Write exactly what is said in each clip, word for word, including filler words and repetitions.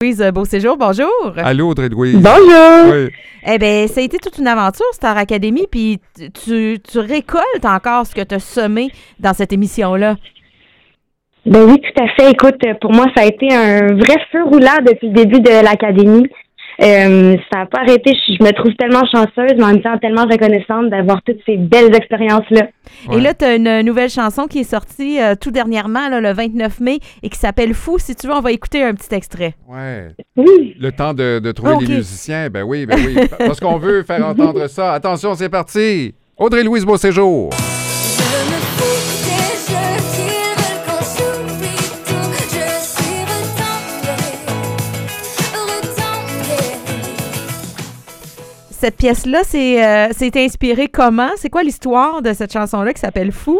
Louise Beauséjour, bonjour. Allô, Audrey-Louise. Bonjour. Oui. Eh bien, ça a été toute une aventure, Star Academy, puis tu, tu récoltes encore ce que tu as semé dans cette émission-là. Ben oui, tout à fait. Écoute, pour moi, ça a été un vrai feu roulant depuis le début de l'Académie. Euh, ça n'a pas arrêté. Je, je me trouve tellement chanceuse, mais en même temps tellement reconnaissante d'avoir toutes ces belles expériences-là. Ouais. Et là, tu as une nouvelle chanson qui est sortie euh, tout dernièrement, là, le vingt-neuf mai, et qui s'appelle Fou. Si tu veux, on va écouter un petit extrait. Ouais. Oui. Le temps de, de trouver okay. les musiciens. Ben oui, ben oui. Parce qu'on veut faire entendre ça. Attention, c'est parti. Audrey-Louise Beauséjour. Cette pièce-là, c'est, euh, c'est inspiré comment? C'est quoi l'histoire de cette chanson-là qui s'appelle Fou?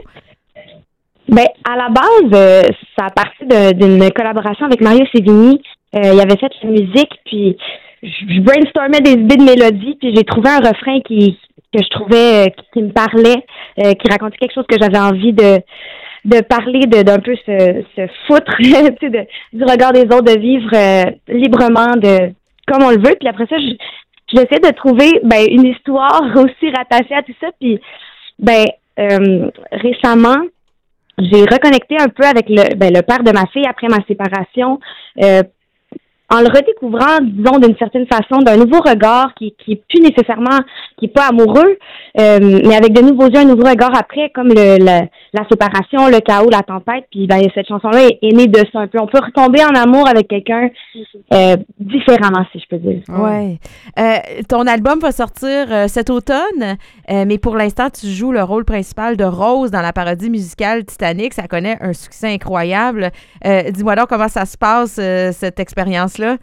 Ben, à la base, euh, ça a parti de, d'une collaboration avec Mario Sévigny. Euh, il avait fait la musique, puis je, je brainstormais des idées de mélodie, puis j'ai trouvé un refrain qui que je trouvais, euh, qui, qui me parlait, euh, qui racontait quelque chose que j'avais envie de de parler, de d'un peu se, se foutre tu sais, de, du regard des autres, de vivre euh, librement, de comme on le veut. Puis après ça, je J'essaie de trouver ben une histoire aussi rattachée à tout ça. Puis ben euh, récemment, j'ai reconnecté un peu avec le ben le père de ma fille après ma séparation, euh, en le redécouvrant, disons d'une certaine façon, d'un nouveau regard qui qui est plus nécessairement, qui est pas amoureux, euh, mais avec de nouveaux yeux, un nouveau regard après, comme le, le la séparation, le chaos, la tempête. Puis ben cette chanson-là est, est née de ça un peu. On peut retomber en amour avec quelqu'un euh, différemment, si je peux dire. Ouais. Euh, ton album va sortir euh, cet automne, euh, mais pour l'instant, tu joues le rôle principal de Rose dans la parodie musicale Titanic. Ça connaît un succès incroyable. Euh, dis-moi donc comment ça se passe, euh, cette expérience-là.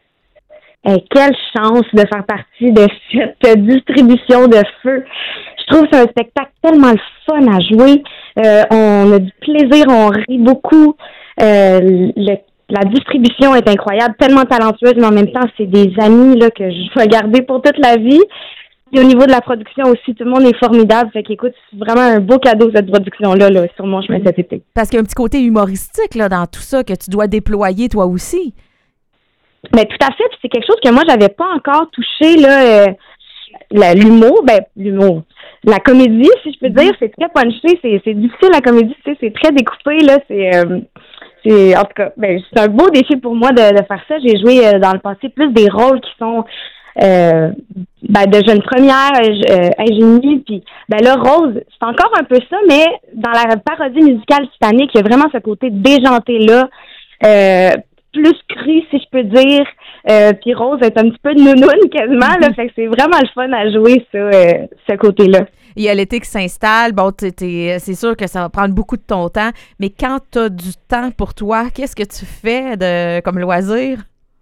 Hey, quelle chance de faire partie de cette distribution de feu. Je trouve que c'est un spectacle tellement le fun à jouer. Euh, on a du plaisir, on rit beaucoup. Euh, le, la distribution est incroyable, tellement talentueuse, mais en même temps, c'est des amis là, que je vais garder pour toute la vie. Et au niveau de la production aussi, tout le monde est formidable. Fait qu'écoute, c'est vraiment un beau cadeau, cette production-là, là, sur mon chemin cet été. Parce qu'il y a un petit côté humoristique là, dans tout ça que tu dois déployer toi aussi. Mais tout à fait, puis c'est quelque chose que moi, j'avais pas encore touché, là, euh, la, l'humour, ben, l'humour. La comédie, si je peux dire, c'est très punché, c'est, c'est difficile la comédie, tu sais, c'est très découpé, là, c'est, euh, c'est, en tout cas, ben, c'est un beau défi pour moi de, de faire ça. J'ai joué euh, dans le passé plus des rôles qui sont, euh, ben, de jeune première, euh, ingénie, puis, ben là, Rose, c'est encore un peu ça, mais dans la parodie musicale Titanic, il y a vraiment ce côté déjanté-là, euh, plus cru, si je peux dire. Euh, puis Rose est un petit peu de nounoune quasiment, là, fait que c'est vraiment le fun à jouer, ça, euh, ce côté-là. Il y a l'été qui s'installe. Bon, t'es, t'es, c'est sûr que ça va prendre beaucoup de ton temps, mais quand tu as du temps pour toi, qu'est-ce que tu fais de comme loisir?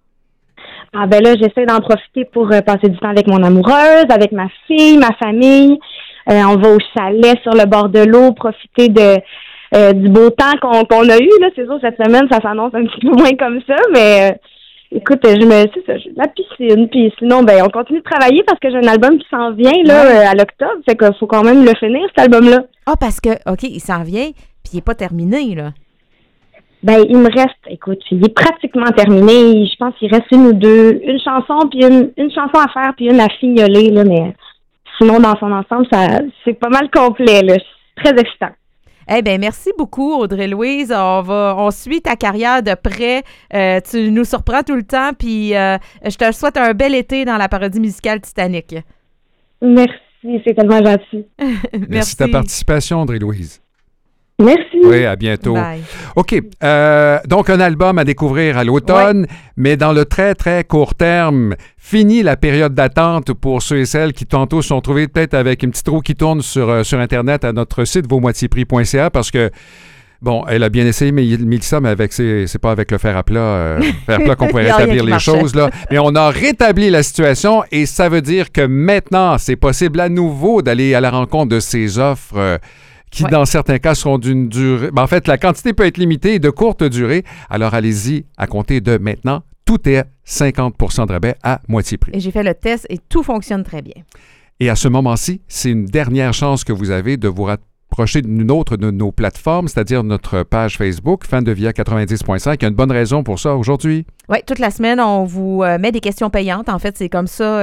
Ah ben là, j'essaie d'en profiter pour euh, passer du temps avec mon amoureuse, avec ma fille, ma famille. Euh, on va au chalet sur le bord de l'eau, profiter de euh, du beau temps qu'on, qu'on a eu, là. C'est sûr, cette semaine, ça s'annonce un petit peu moins comme ça, mais... Euh, Écoute, je me c'est ça, la piscine, puis sinon, ben, on continue de travailler parce que j'ai un album qui s'en vient, là, ouais. euh, à l'octobre, fait qu'il faut quand même le finir, cet album-là. Ah, parce que, OK, il s'en vient, puis il n'est pas terminé, là. Ben, il me reste, écoute, il est pratiquement terminé, je pense qu'il reste une ou deux, une chanson, puis une, une chanson à faire, puis une à fignoler, là, mais sinon, dans son ensemble, ça, c'est pas mal complet, là, c'est très excitant. Eh bien, merci beaucoup, Audrey-Louise. On va, on suit ta carrière de près. Euh, tu nous surprends tout le temps. Puis, euh, je te souhaite un bel été dans la parodie musicale Titanic. Merci, c'est tellement gentil. Merci. Merci de ta participation, Audrey-Louise. Merci. Oui, à bientôt. Bye. OK. Euh, donc, un album à découvrir à l'automne, ouais. Mais dans le très, très court terme, fini la période d'attente pour ceux et celles qui, tantôt, se sont trouvés peut-être avec une petite roue qui tourne sur, euh, sur Internet à notre site vos moitiés prix point c a parce que, bon, elle a bien essayé, mais Mélissa, mais avec ses, c'est pas avec le fer à plat, euh, fer à plat qu'on pourrait rétablir les marchait. choses, là. Mais on a rétabli la situation et ça veut dire que maintenant, c'est possible à nouveau d'aller à la rencontre de ces offres euh, qui, ouais. dans certains cas, seront d'une durée... Ben, en fait, la quantité peut être limitée de courte durée. Alors, allez-y, à compter de maintenant, tout est cinquante pour cent de rabais à moitié prix. Et j'ai fait le test et tout fonctionne très bien. Et à ce moment-ci, c'est une dernière chance que vous avez de vous rapprocher approcher d'une autre de nos plateformes, c'est-à-dire notre page Facebook, Fans de V I A quatre-vingt-dix point cinq. Il y a une bonne raison pour ça aujourd'hui. Oui, toute la semaine, on vous euh, met des questions payantes. En fait, c'est comme ça